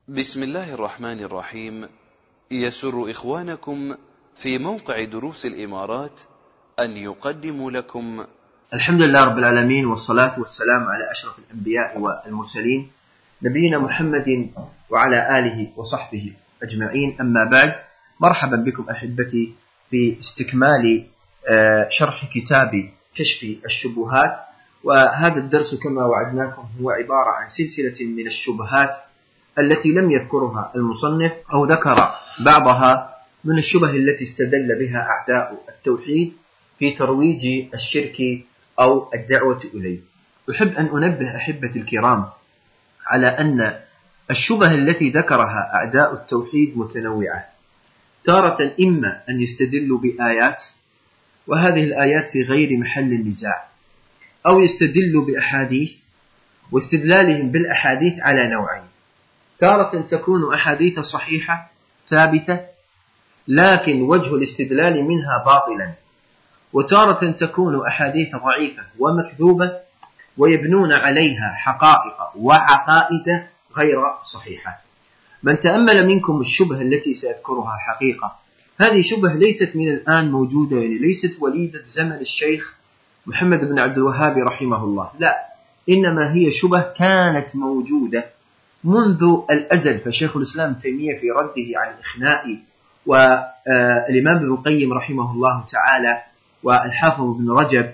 بسم الله الرحمن الرحيم. يسر إخوانكم في موقع دروس الإمارات أن يقدموا لكم الحمد لله رب العالمين، والصلاة والسلام على أشرف الأنبياء والمرسلين نبينا محمد وعلى آله وصحبه أجمعين، أما بعد. مرحبا بكم أحبتي في استكمال شرح كتاب كشف الشبهات. وهذا الدرس كما وعدناكم هو عبارة عن سلسلة من الشبهات التي لم يذكرها المصنف أو ذكر بعضها من الشبه التي استدل بها أعداء التوحيد في ترويج الشرك أو الدعوة إليه. أحب أن أنبه أحبتي الكرام على أن الشبه التي ذكرها أعداء التوحيد متنوعة، تارة إما أن يستدلوا بآيات وهذه الآيات في غير محل النزاع، أو يستدلوا بأحاديث واستدلالهم بالأحاديث على نوعين: تارة تكون أحاديث صحيحة ثابتة لكن وجه الاستدلال منها باطلا، وتارة تكون أحاديث ضعيفة ومكذوبة ويبنون عليها حقائق وعقائد غير صحيحة. من تأمل منكم الشبه التي سأذكرها حقيقة، هذه شبه ليست من الآن موجودة، يعني ليست وليدة زمن الشيخ محمد بن عبد الوهاب رحمه الله، لا، إنما هي شبه كانت موجودة منذ الأزل. فشيخ الإسلام تيمية في رده على الإخناء، والإمام ابن القيم رحمه الله تعالى، والحافظ ابن رجب،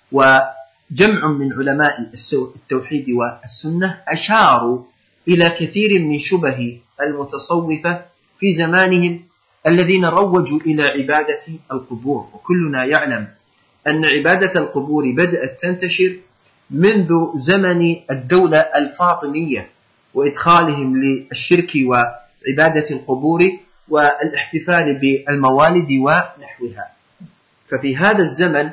وجمع من علماء التوحيد والسنة أشاروا إلى كثير من شبه المتصوفة في زمانهم الذين روجوا إلى عبادة القبور. وكلنا يعلم أن عبادة القبور بدأت تنتشر منذ زمن الدولة الفاطمية وإدخالهم للشرك وعبادة القبور والاحتفال بالموالد ونحوها. ففي هذا الزمن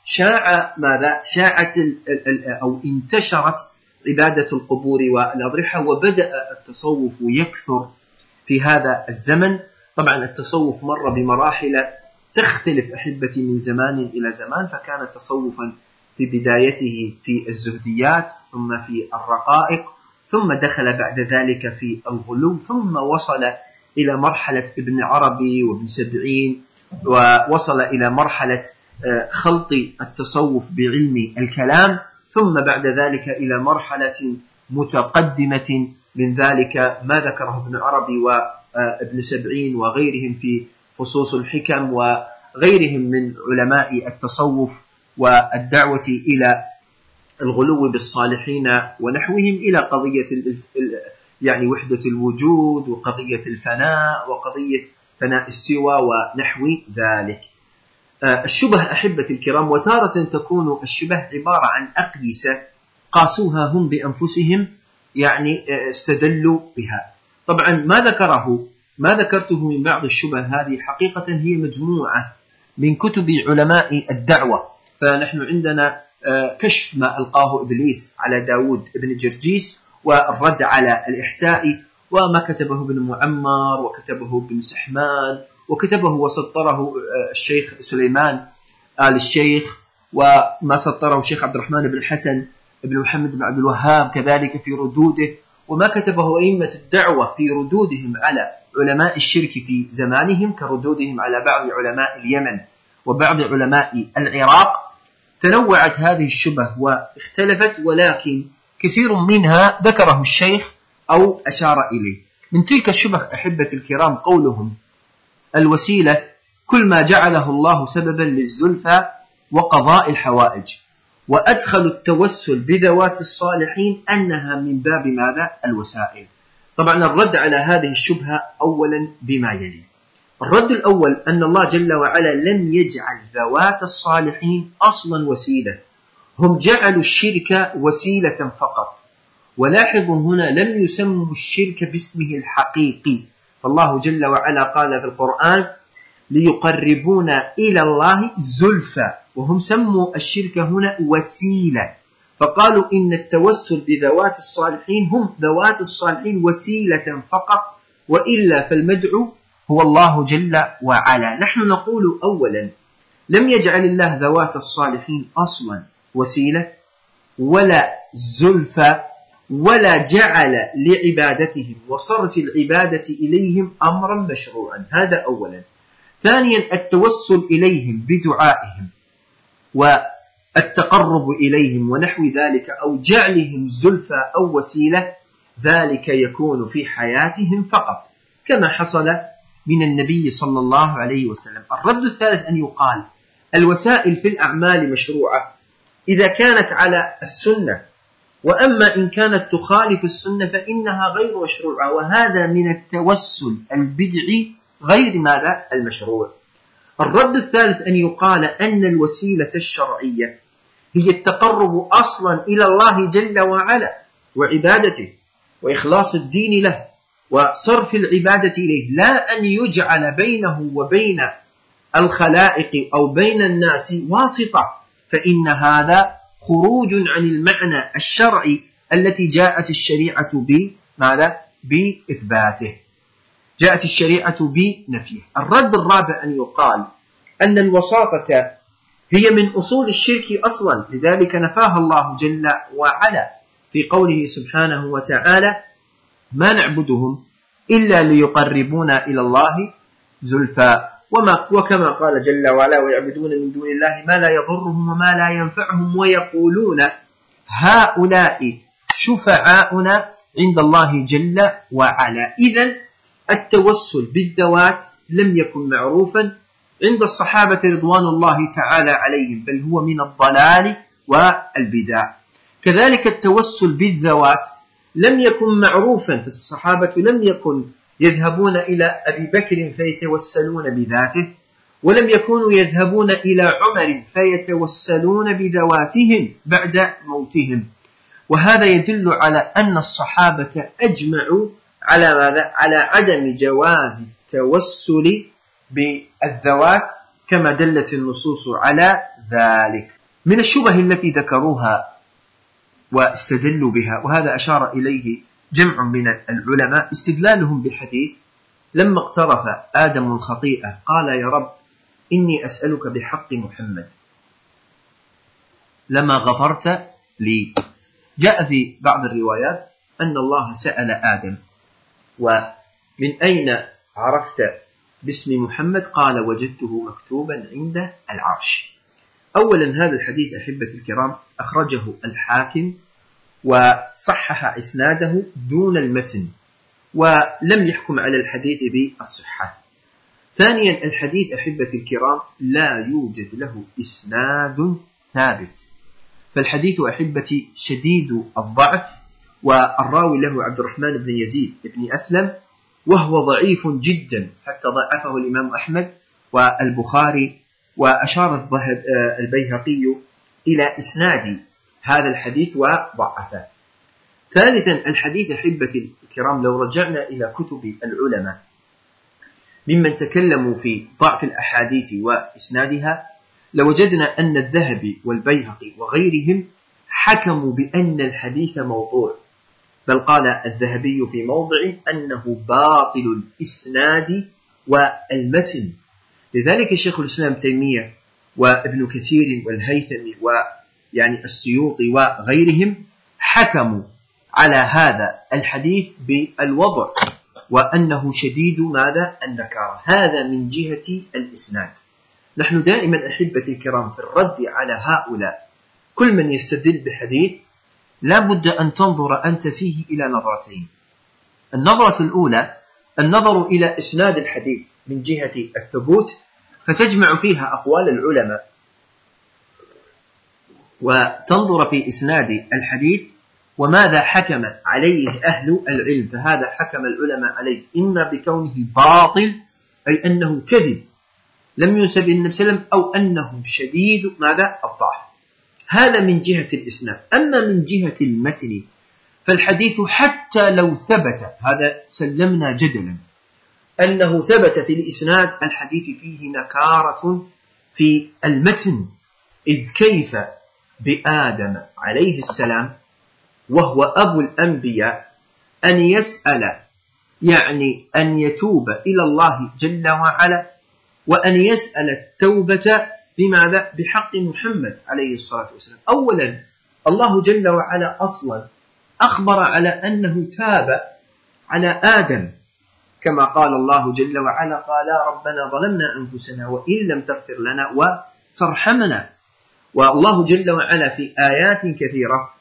شاعت أو انتشرت عبادة القبور والأضرحة، وبدأ التصوف يكثر في هذا الزمن. طبعا التصوف مر بمراحل تختلف أحبتي من زمان إلى زمان، فكان تصوفا في بدايته في الزهديات، ثم في الرقائق، ثم دخل بعد ذلك في الغلو، ثم وصل إلى مرحلة ابن عربي وابن سبعين، ووصل إلى مرحلة خلط التصوف بعلم الكلام، ثم بعد ذلك إلى مرحلة متقدمة من ذلك ما ذكره ابن عربي وابن سبعين وغيرهم في فصوص الحكم، وغيرهم من علماء التصوف والدعوة إلى الغلو بالصالحين ونحوهم، إلى قضية يعني وحدة الوجود، وقضية الفناء، وقضية فناء السوى ونحو ذلك. الشبه أحبة الكرام، وتارة تكون الشبه عبارة عن أقيسة قاسوها هم بأنفسهم، يعني استدلوا بها. طبعا ما ذكرته من بعض الشبه هذه حقيقة هي مجموعة من كتب علماء الدعوة. فنحن عندنا كشف ما ألقاه إبليس على داود ابن جرجيس، والرد على الإحسائي، وما كتبه ابن معمر، وكتبه ابن سحمان، وكتبه وسطره الشيخ سليمان آل الشيخ، وما سطره الشيخ عبد الرحمن بن حسن بن محمد بن عبد الوهاب كذلك في ردوده، وما كتبه أئمة الدعوة في ردودهم على علماء الشرك في زمانهم، كردودهم على بعض علماء اليمن وبعض علماء العراق. تنوعت هذه الشبه واختلفت، ولكن كثير منها ذكره الشيخ أو أشار إليه. من تلك الشبه أحبة الكرام قولهم: الوسيلة كل ما جعله الله سببا للزلفى وقضاء الحوائج، وأدخلوا التوسل بذوات الصالحين أنها من باب ماذا؟ الوسائل. طبعا الرد على هذه الشبهة أولا بما يلي: الرد الأول أن الله جل وعلا لم يجعل ذوات الصالحين أصلا وسيلة، هم جعلوا الشرك وسيلة فقط. ولاحظوا هنا لم يسموا الشرك باسمه الحقيقي، فالله جل وعلا قال في القرآن: ليقربونا إلى الله زلفى، وهم سموا الشرك هنا وسيلة، فقالوا إن التوسل بذوات الصالحين هم ذوات الصالحين وسيلة فقط، وإلا فالمدعو هو الله جل وعلا. نحن نقول أولا لم يجعل الله ذوات الصالحين أصلا وسيلة ولا زلفى ولا جعل لعبادتهم وصرف العبادة إليهم أمرا مشروعا. هذا أولا. ثانيا التوسل إليهم بدعائهم والتقرب إليهم ونحو ذلك أو جعلهم زلفى أو وسيلة، ذلك يكون في حياتهم فقط كما حصل من النبي صلى الله عليه وسلم. الرد الثالث أن يقال الوسائل في الأعمال مشروعة إذا كانت على السنة، وأما إن كانت تخالف السنة فإنها غير مشروعة، وهذا من التوسل البدعي غير ماذا؟ المشروع. الرد الثالث أن يقال أن الوسيلة الشرعية هي التقرب أصلا إلى الله جل وعلا وعبادته وإخلاص الدين له وصرف العبادة إليه، لا أن يجعل بينه وبين الخلائق أو بين الناس واسطة، فإن هذا خروج عن المعنى الشرعي التي جاءت الشريعة بماذا؟ بإثباته، جاءت الشريعة بنفيه. الرد الرابع أن يقال أن الوساطة هي من أصول الشرك أصلا، لذلك نفاها الله جل وعلا في قوله سبحانه وتعالى: ما نعبدهم إلا ليقربونا إلى الله زلفى، وكما قال جل وعلا: ويعبدون من دون الله ما لا يضرهم وما لا ينفعهم ويقولون هؤلاء شفعاؤنا عند الله جل وعلا. إذن التوسل بالذوات لم يكن معروفا عند الصحابة رضوان الله تعالى عليهم، بل هو من الضلال والبدع. كذلك التوسل بالذوات لم يكن معروفا، فالصحابة لم يكن يذهبون إلى أبي بكر فيتوسلون بذاته، ولم يكونوا يذهبون إلى عمر فيتوسلون بذواتهم بعد موتهم. وهذا يدل على أن الصحابة أجمعوا على ماذا؟ على عدم جواز التوسل بالذوات كما دلت النصوص على ذلك. من الشبه التي ذكروها واستدلوا بها، وهذا أشار إليه جمع من العلماء، استدلالهم بحديث: لما اقترف آدم الخطيئة قال: يا رب إني أسألك بحق محمد لما غفرت لي. جاء في بعض الروايات أن الله سأل آدم: ومن أين عرفت باسم محمد؟ قال: وجدته مكتوبا عند العرش. أولا هذا الحديث أحبة الكرام أخرجه الحاكم وصحح إسناده دون المتن، ولم يحكم على الحديث بالصحة. ثانيا الحديث أحبة الكرام لا يوجد له إسناد ثابت، فالحديث أحبتي شديد الضعف، والراوي له عبد الرحمن بن يزيد بن أسلم، وهو ضعيف جدا حتى ضعفه الإمام أحمد والبخاري، وأشار البيهقي إلى إسناد هذا الحديث وضعفه. ثالثا الحديث أحبة الكرام لو رجعنا إلى كتب العلماء ممن تكلموا في ضعف الأحاديث وإسنادها لوجدنا أن الذهبي والبيهقي وغيرهم حكموا بأن الحديث موضوع، بل قال الذهبي في موضع أنه باطل الإسناد والمتن. لذلك شيخ الإسلام تيمية وابن كثير والهيثمي ويعني السيوطي وغيرهم حكموا على هذا الحديث بالوضع وأنه شديد ماذا؟ النكارة. هذا من جهة الإسناد. نحن دائما أحبة الكرام في الرد على هؤلاء كل من يستدل بحديث لا بد أن تنظر أنت فيه إلى نظرتين. النظرة الأولى النظر إلى إسناد الحديث من جهة الثبوت، فتجمع فيها أقوال العلماء وتنظر في إسناد الحديث وماذا حكم عليه أهل العلم، فهذا حكم العلماء عليه إما بكونه باطل أي أنه كذب لم ينسب إلى النبي صلى الله عليه وسلم، أو أنه شديد ماذا؟ الضعف. هذا من جهة الإسناد. أما من جهة المتن فالحديث حتى لو ثبت، هذا سلمنا جدلا أنه ثبت في الإسناد، الحديث فيه نكارة في المتن، إذ كيف بآدم عليه السلام وهو أبو الأنبياء أن يسأل يعني أن يتوب إلى الله جل وعلا وأن يسأل التوبة بماذا؟ بحق محمد عليه الصلاة والسلام. أولا الله جل وعلا أصلا أخبر على أنه تاب على آدم، كما قال الله جل وعلا: قال ربنا ظلمنا أنفسنا وإن لم تغفر لنا وترحمنا. والله جل وعلا في آيات كثيرة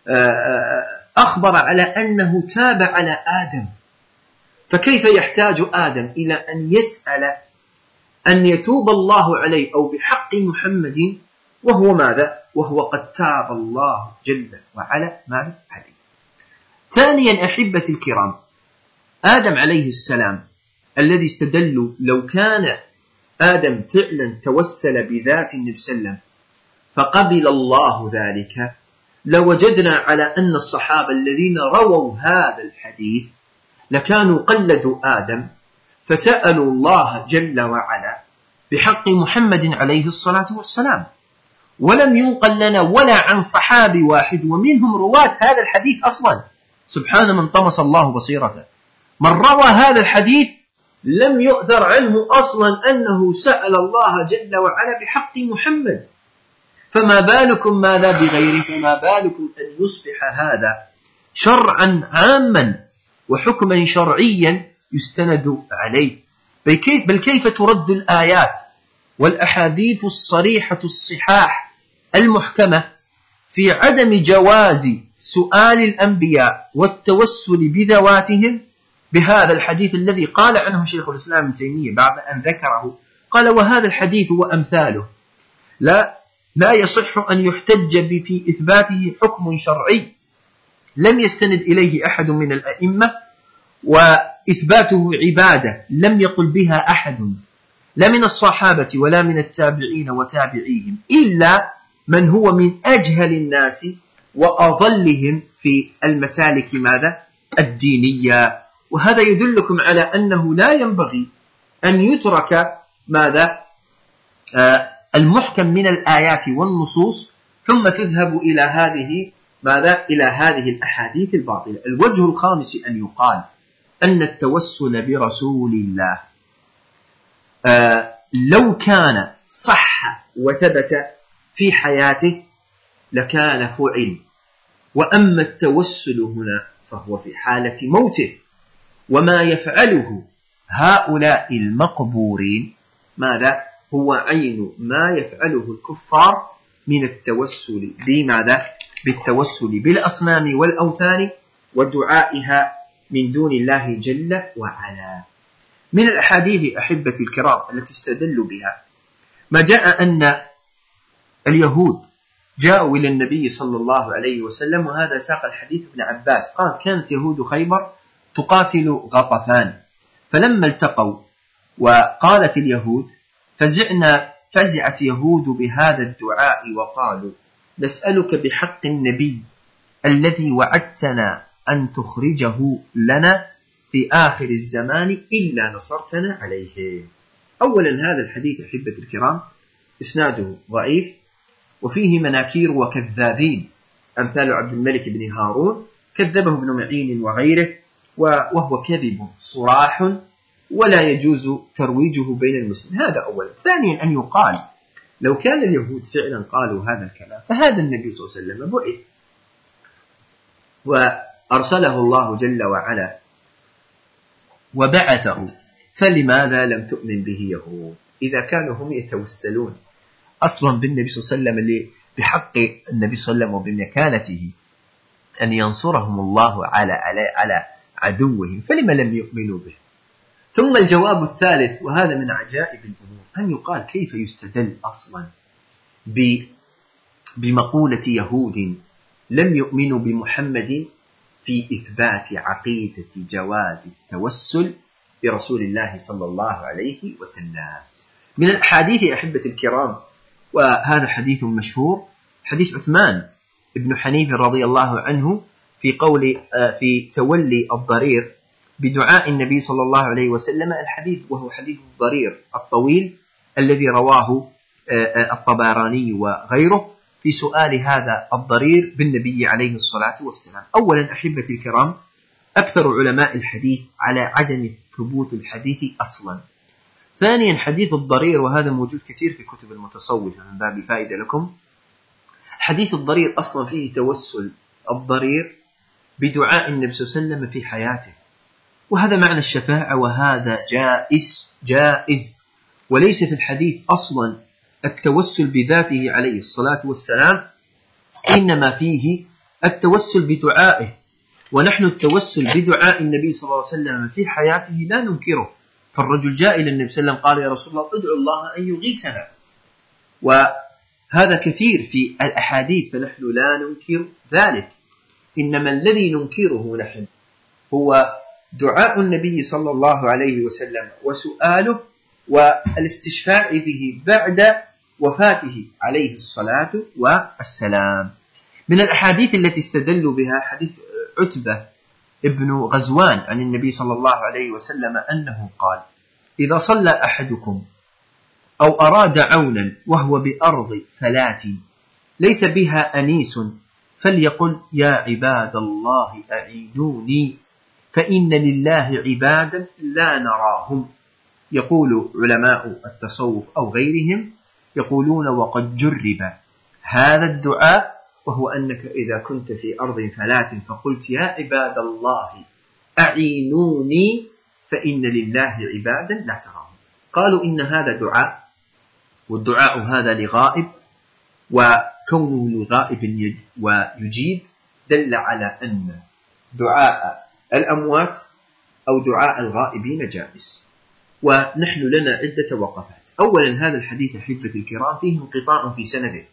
أخبر على أنه تاب على آدم، فكيف يحتاج آدم إلى أن يسأل أن يتوب الله عليه أو بحق محمد وهو ماذا؟ وهو قد تاب الله جل وعلا ماذا عليه. ثانيا أحبة الكرام، آدم عليه السلام الذي استدلوا لو كان آدم فعلا توسل بذات النبي صلى الله عليه وسلم فقبل الله ذلك، لوجدنا على أن الصحابة الذين رووا هذا الحديث لكانوا قلدوا آدم فسألوا الله جل وعلا بحق محمد عليه الصلاة والسلام، ولم ينقل لنا ولا عن صحابي واحد ومنهم رواة هذا الحديث أصلا، سبحان من طمس الله بصيرته، من روى هذا الحديث لم يؤثر عنه أصلا أنه سأل الله جل وعلا بحق محمد، فما بالكم ماذا بغيره؟ فما بالكم أن يصبح هذا شرعا عاما وحكما شرعيا يستند عليه. بل كيف ترد الآيات والأحاديث الصريحة الصحاح المحكمة في عدم جواز سؤال الأنبياء والتوسل بذواتهم بهذا الحديث الذي قال عنه شيخ الإسلام ابن تيمية بعد أن ذكره، قال: وهذا الحديث وأمثاله لا يصح أن يحتج في إثباته حكم شرعي لم يستند إليه أحد من الأئمة، وإثباته عبادة لم يقل بها أحد لا من الصحابة ولا من التابعين وتابعيهم إلا من هو من أجهل الناس وأضلهم في المسالك ماذا؟ الدينية. وهذا يدلكم على أنه لا ينبغي أن يترك ماذا؟ المحكم من الآيات والنصوص ثم تذهب إلى هذه ماذا؟ إلى هذه الأحاديث الباطلة. الوجه الخامس أن يقال أن التوسل برسول الله لو كان صح وثبت في حياته لكان فعل، وأما التوسل هنا فهو في حالة موته، وما يفعله هؤلاء المقبورين ماذا؟ هو عين ما يفعله الكفار من التوسل بماذا؟ بالتوسل بالأصنام والأوثان ودعائها من دون الله جل وعلا. من الأحاديث أحبة الكرام التي استدلوا بها ما جاء أن اليهود جاءوا إلى النبي صلى الله عليه وسلم، وهذا ساق الحديث ابن عباس قال: كانت يهود خيبر تقاتل غطفان، فلما التقوا وقالت اليهود فزعت يهود بهذا الدعاء وقالوا: نسألك بحق النبي الذي وعدتنا أن تخرجه لنا في آخر الزمان إلا نصرتنا عليه. أولا هذا الحديث أحبة الكرام إسناده ضعيف وفيه مناكير وكذابين أمثال عبد الملك بن هارون، كذبه ابن معين وغيره، وهو كذب صراح ولا يجوز ترويجه بين المسلمين. هذا أولا. ثانيا أن يقال لو كان اليهود فعلا قالوا هذا الكلام فهذا النبي صلى الله عليه وسلم بعث وأرسله الله جل وعلا وبعثه، فلماذا لم تؤمن به يهود إذا كانوا هم يتوسلون أصلا بالنبي صلى الله عليه وسلم بحق النبي صلى الله عليه وسلم وبمكانته أن ينصرهم الله على عدوهم، فلما لم يؤمنوا به؟ ثم الجواب الثالث وهذا من عجائب الأمور أن يقال كيف يستدل أصلا بمقولة يهود لم يؤمنوا بمحمد في إثبات عقيدة جواز التوسل برسول الله صلى الله عليه وسلم. من الحديث أحبة الكرام، وهذا حديث مشهور، حديث عثمان ابن حنيف رضي الله عنه في تولي الضرير بدعاء النبي صلى الله عليه وسلم. الحديث وهو حديث الضرير الطويل الذي رواه الطبراني وغيره في سؤال هذا الضرير بالنبي عليه الصلاة والسلام. أولا أحبة الكرام، أكثر علماء الحديث على عدم ثبوت الحديث أصلا. ثانيا حديث الضرير، وهذا موجود كثير في كتب المتصوفة من باب فائدة لكم، حديث الضرير أصلا فيه توسل الضرير بدعاء النبي صلى الله عليه وسلم في حياته، وهذا معنى الشفاعة، وهذا جائز، وليس في الحديث أصلا التوسل بذاته عليه الصلاة والسلام، إنما فيه التوسل بدعائه، ونحن التوسل بدعاء النبي صلى الله عليه وسلم في حياته لا ننكره. فالرجل جاء إلى النبي صلى الله عليه وسلم قال: يا رسول الله ادعو الله أن يغيثنا، وهذا كثير في الأحاديث، فنحن لا ننكر ذلك، إنما الذي ننكره نحن هو دعاء النبي صلى الله عليه وسلم وسؤاله والاستشفاع به بعد وفاته عليه الصلاة والسلام. من الأحاديث التي استدلوا بها حديث عتبة ابن غزوان عن النبي صلى الله عليه وسلم أنه قال: إذا صلى أحدكم أو أراد عونا وهو بأرض فلات ليس بها أنيس فليقل: يا عباد الله أعينوني فإن لله عبادا لا نراهم. يقول علماء التصوف أو غيرهم يقولون: وقد جرب هذا الدعاء، وهو أنك إذا كنت في أرض فلات فقلت: يا عباد الله أعينوني فإن لله عبادا لا تراهم. قالوا إن هذا دعاء، والدعاء هذا لغائب، وكونه لغائب ويجيب دل على أن دعاء الأموات أو دعاء الغائبين جائز. ونحن لنا عدة وقفات. أولا، هذا الحديث أحبة الكرام فيه انقطاع في سنده،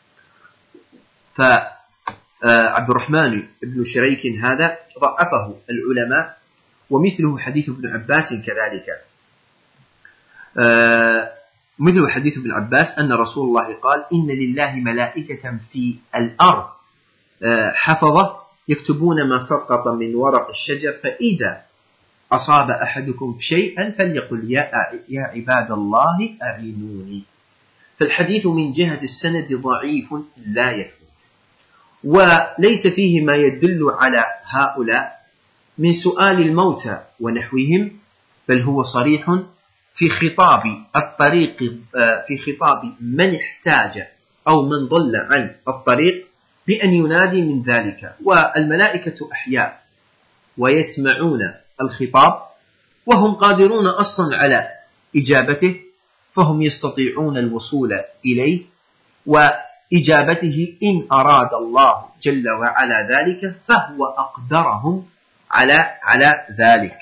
فعبد الرحمن بن شريك هذا ضعفه العلماء، ومثله حديث ابن عباس كذلك، مثل حديث ابن عباس أن رسول الله قال: إن لله ملائكة في الأرض حفظة يكتبون ما سقط من ورق الشجر، فإذا أصاب أحدكم شيئا فليقل: يا عباد الله أعينوني. فالحديث من جهة السند ضعيف لا يثبت، وليس فيه ما يدل على هؤلاء من سؤال الموتى ونحوهم، بل هو صريح في خطاب الطريق، في خطاب من احتاج أو من ضل عن الطريق بأن ينادي من ذلك. والملائكة أحياء ويسمعون الخطاب، وهم قادرون أصلا على إجابته، فهم يستطيعون الوصول إليه وإجابته إن أراد الله جل وعلا ذلك، فهو أقدرهم على ذلك.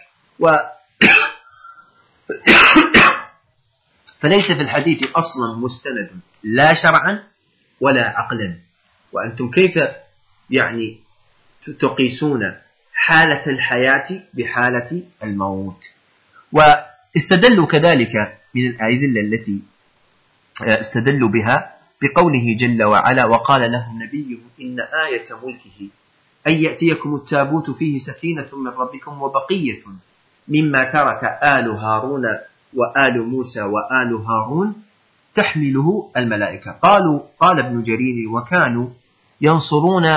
فليس في الحديث أصلا مستند لا شرعا ولا عقلا. وأنتم كيف يعني تقيسون حالة الحياة بحالة الموت؟ واستدلوا كذلك من الأدلة التي استدلوا بها بقوله جل وعلا: وقال لهم نبيهم إن آية ملكه أن يأتيكم التابوت فيه سكينة من ربكم وبقية مما ترك آل هارون وآل موسى وآل هارون تحمله الملائكة. قال ابن جرير: وكانوا ينصرون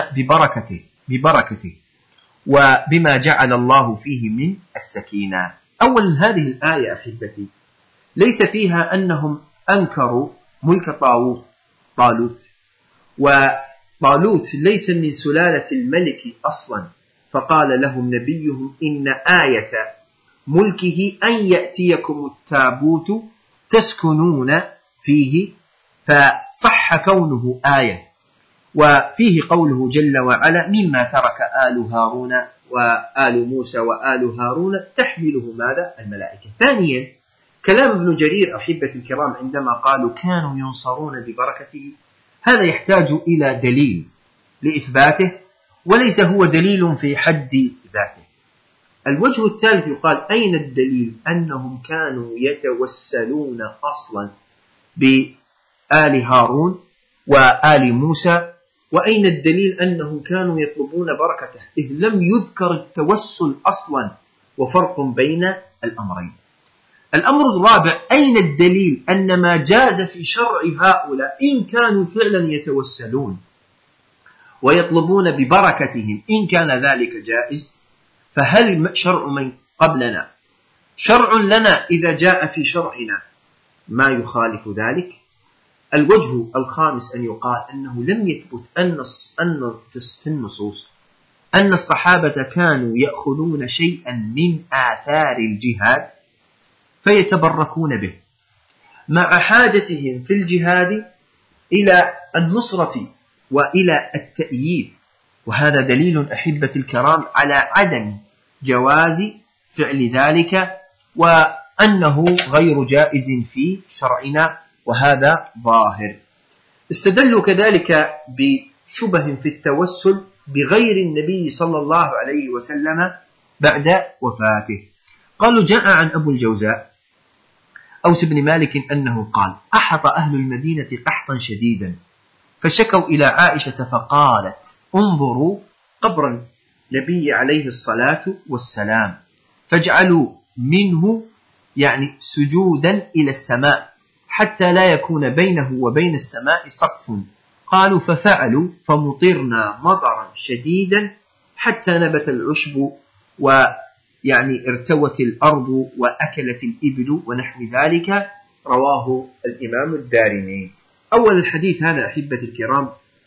ببركته وبما جعل الله فيه من السكينة. أولا، هذه الآية أحبتي ليس فيها أنهم أنكروا ملك طالوت، وطالوت ليس من سلالة الملك أصلا، فقال لهم نبيهم إن آية ملكه أن يأتيكم التابوت تسكنون فيه، فصح كونه آية. وفيه قوله جل وعلا: مما ترك آل هارون وآل موسى وآل هارون تحمله ماذا؟ الملائكة. ثانيا، كلام ابن جرير أحبة الكرام عندما قالوا كانوا ينصرون ببركته، هذا يحتاج إلى دليل لإثباته، وليس هو دليل في حد ذاته. الوجه الثالث يقال: أين الدليل أنهم كانوا يتوسلون أصلا بآل هارون وآل موسى؟ وأين الدليل أنهم كانوا يطلبون بركته؟ إذ لم يذكر التوسل أصلا، وفرق بين الأمرين. الأمر الرابع: أين الدليل أن ما جاز في شرع هؤلاء إن كانوا فعلا يتوسلون ويطلبون ببركتهم إن كان ذلك جائز، فهل شرع من قبلنا شرع لنا إذا جاء في شرعنا ما يخالف ذلك؟ الوجه الخامس أن يقال أنه لم يثبت أن في النصوص أن الصحابة كانوا يأخذون شيئا من آثار الجهاد فيتبركون به مع حاجتهم في الجهاد إلى النصرة وإلى التأييد. وهذا دليل أحبة الكرام على عدم جواز فعل ذلك، وأنه غير جائز في شرعنا، وهذا ظاهر. استدلوا كذلك بشبه في التوسل بغير النبي صلى الله عليه وسلم بعد وفاته. قالوا جاء عن أبو الجوزاء أوس بن مالك أنه قال: أحط أهل المدينة قحطا شديدا فشكوا إلى عائشة فقالت: انظروا قبر النبي عليه الصلاة والسلام فاجعلوا منه يعني سجودا إلى السماء حتى لا يكون بينه وبين السماء سقف. قالوا ففعلوا فمطرنا مطرا شديدا حتى نبت العشب ويعني ارتوت الأرض وأكلت الإبل ونحو ذلك. رواه الإمام الدارمي. أول الحديث هذا أحبة الكرام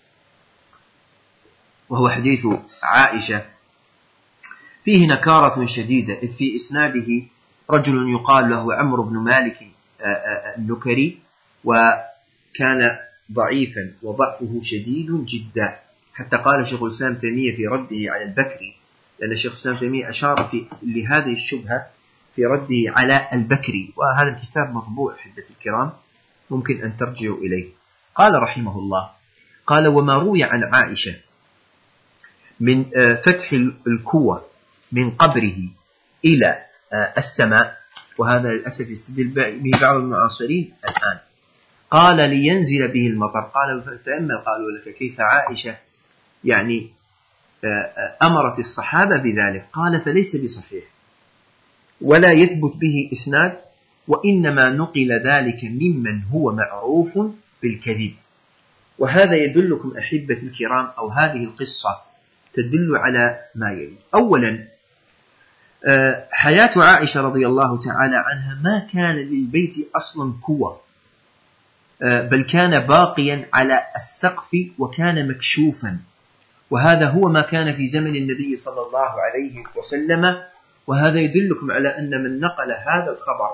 وهو حديث عائشة فيه نكارة شديدة، إذ في إسناده رجل يقال له عمرو بن مالك النكري، وكان ضعيفا وضعفه شديد جدا، حتى قال شيخ الإسلام تيمية في رده على البكري، لأن شيخ الإسلام تيمية أشار لهذه الشبهة في رده على البكري، وهذا الكتاب مطبوع أحبة الكرام ممكن أن ترجعوا إليه. قال رحمه الله: قال: وما روي عن عائشة من فتح الكوة من قبره إلى السماء، وهذا للأسف يستدل به بعض المعاصرين الآن، قال لينزل به المطر. قال فتأمل، قالوا لك كيف عائشة يعني أمرت الصحابة بذلك؟ قال فليس بصحيح ولا يثبت به إسناد، وإنما نقل ذلك ممن هو معروف بالكذب. وهذا يدلكم أحبة الكرام، أو هذه القصة تدل على ما يلي. أولا، حياة عائشة رضي الله تعالى عنها ما كان للبيت أصلا كوة، بل كان باقيا على السقف وكان مكشوفا، وهذا هو ما كان في زمن النبي صلى الله عليه وسلم. وهذا يدلكم على أن من نقل هذا الخبر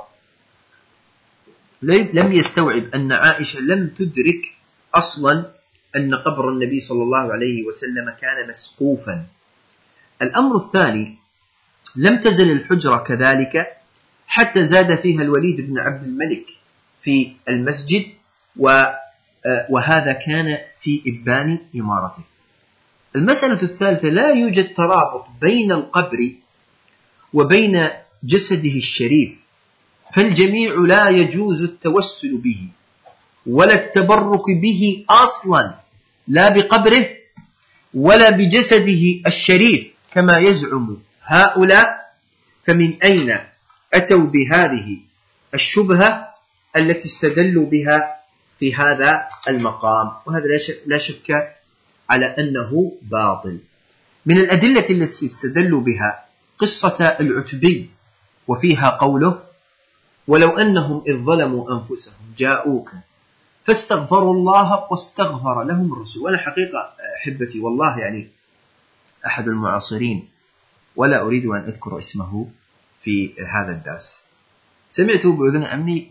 لم يستوعب أن عائشة لم تدرك أصلا أن قبر النبي صلى الله عليه وسلم كان مسقوفا. الأمر الثاني، لم تزل الحجرة كذلك حتى زاد فيها الوليد بن عبد الملك في المسجد، وهذا كان في إبان إمارته. المسألة الثالثة، لا يوجد ترابط بين القبر وبين جسده الشريف، فالجميع لا يجوز التوسل به ولا التبرك به أصلا، لا بقبره ولا بجسده الشريف كما يزعم هؤلاء. فمن أين أتوا بهذه الشبهة التي استدلوا بها في هذا المقام؟ وهذا لا شك على أنه باطل. من الأدلة التي استدلوا بها قصة العتبي، وفيها قوله: ولو أنهم إذ ظلموا أنفسهم جاءوك فاستغفروا الله واستغفر لهم الرسول. وأنا حقيقة أحبتي والله يعني أحد المعاصرين، ولا أريد أن أذكر اسمه في هذا الدرس، سمعته بأذن عمي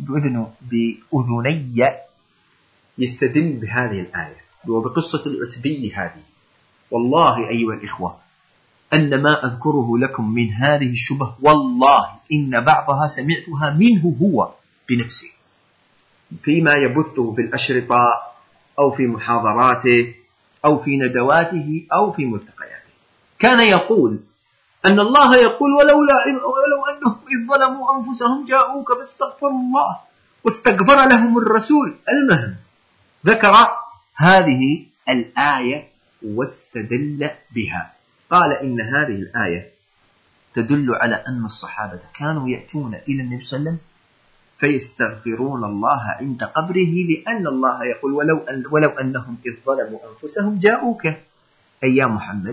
بأذني يستدل بهذه الآية وبقصة العتبي هذه. والله أيها الإخوة أن ما أذكره لكم من هذه الشبه والله إن بعضها سمعتها منه هو بنفسه، فيما يبثه في الأشرطة أو في محاضراته أو في ندواته أو في ملتقياته. كان يقول أن الله يقول: ولو أنهم إذ ظلموا أنفسهم جاءوك فاستغفروا الله واستغفر لهم الرسول. المهم ذكر هذه الآية واستدل بها، قال إن هذه الآية تدل على أن الصحابة كانوا يأتون إلى النبي صلى الله عليه وسلم فيستغفرون الله عند قبره، لأن الله يقول: ولو أنهم إذ ظلموا أنفسهم جاءوك أي يا محمد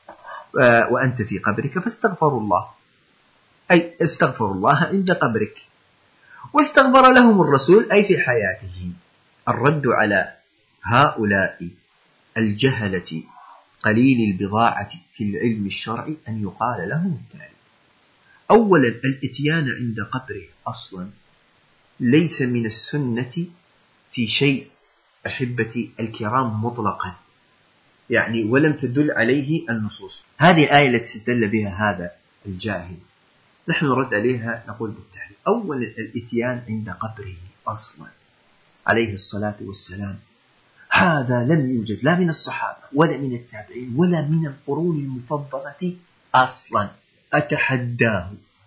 وأنت في قبرك فاستغفروا الله، أي استغفروا الله عند قبرك. واستغفر لهم الرسول أي في حياته. الرد على هؤلاء الجهلة قليل البضاعة في العلم الشرعي أن يقال لهم التالي: أولا، الإتيان عند قبره أصلا ليس من السنة في شيء أحبتي الكرام مطلقا، يعني ولم تدل عليه النصوص. هذه الآية التي استدل بها هذا الجاهل نحن نرد عليها نقول بالتالي: أولا، الإتيان عند قبره أصلا عليه الصلاة والسلام هذا لم يوجد لا من الصحابة ولا من التابعين ولا من القرون المفضلة أصلا. أتحداه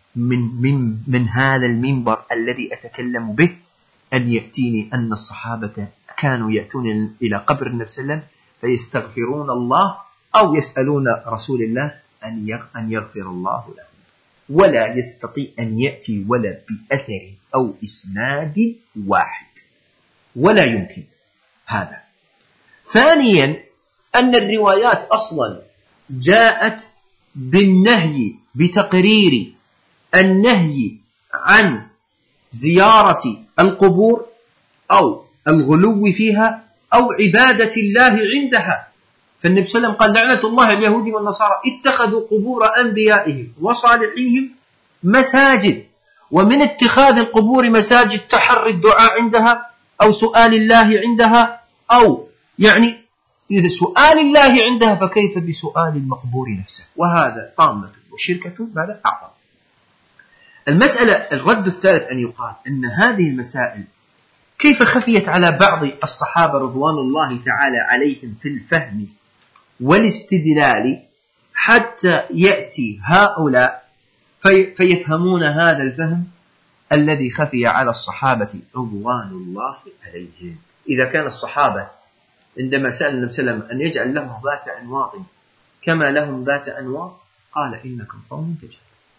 من هذا المنبر الذي أتكلم به أن يأتيني أن الصحابة كانوا يأتون إلى قبر النبي صلى الله عليه وسلم فيستغفرون الله أو يسألون رسول الله أن يغفر الله لهم، ولا يستطيع أن يأتي ولا بأثر أو إسناد واحد، ولا يمكن هذا. ثانيا، أن الروايات أصلا جاءت بالنهي بتقرير النهي عن زيارة القبور أو الغلو فيها أو عبادة الله عندها. فالنبي صلى الله عليه وسلم قال: لعنة الله اليهود والنصارى اتخذوا قبور أنبيائهم وصالحيهم مساجد. ومن اتخاذ القبور مساجد تحري الدعاء عندها أو سؤال الله عندها، أو يعني إذا سؤال الله عندها فكيف بسؤال المقبور نفسه؟ وهذا طامة وشركة، هذا أعظم. المسألة الرد الثالث أن يقال أن هذه المسائل كيف خفيت على بعض الصحابة رضوان الله تعالى عليهم في الفهم والاستدلال حتى يأتي هؤلاء فيفهمون هذا الفهم الذي خفي على الصحابة رضوان الله عليهم. إذا كان الصحابة عندما سأل النبي صلى الله عليه وسلم أن يجعل لهم ذات أنواط كما لهم ذات أنواط قال: إنكم قوم تجهلون.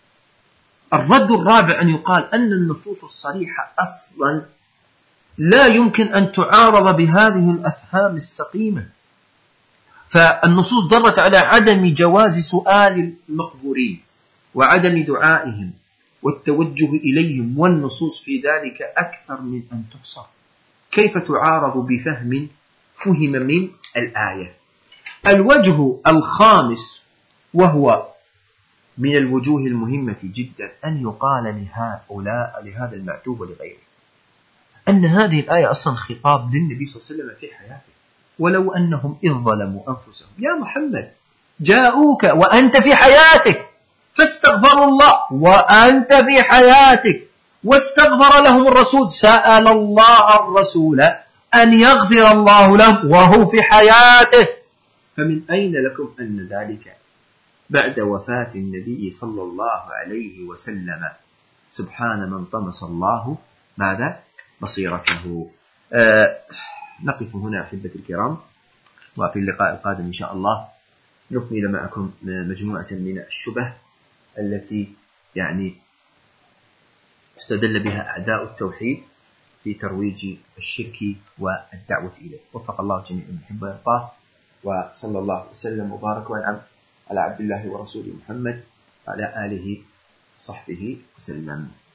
الرد الرابع أن يقال أن النصوص الصريحة أصلا لا يمكن أن تعارض بهذه الأفهام السقيمة، فالنصوص دلت على عدم جواز سؤال المقبورين وعدم دعائهم والتوجه إليهم، والنصوص في ذلك أكثر من أن تحصى. كيف تعارض بفهم فهم من الآية؟ الوجه الخامس، وهو من الوجوه المهمة جدا، أن يقال لهؤلاء لهذا المعتوب ولغيره أن هذه الآية أصلا خطاب للنبي صلى الله عليه وسلم في حياته، ولو أنهم إذ ظلموا أنفسهم يا محمد جاءوك وأنت في حياتك فاستغفروا الله وأنت في حياتك واستغفر لهم الرسول، سأل الله الرسول أن يغفر الله له وهو في حياته، فمن أين لكم أن ذلك بعد وفاة النبي صلى الله عليه وسلم؟ سبحان من طمس الله ماذا بصيرته. نقف هنا أحبتي الكرام، وفي اللقاء القادم إن شاء الله نكمل معكم مجموعة من الشبه التي يعني استدل بها أعداء التوحيد في ترويج الشرك والدعوة إليه. وفق الله جميع من يحب ويرضاه، وصلى الله وسلم وبارك وانعم على عبد الله ورسوله محمد وعلى آله وصحبه وسلم.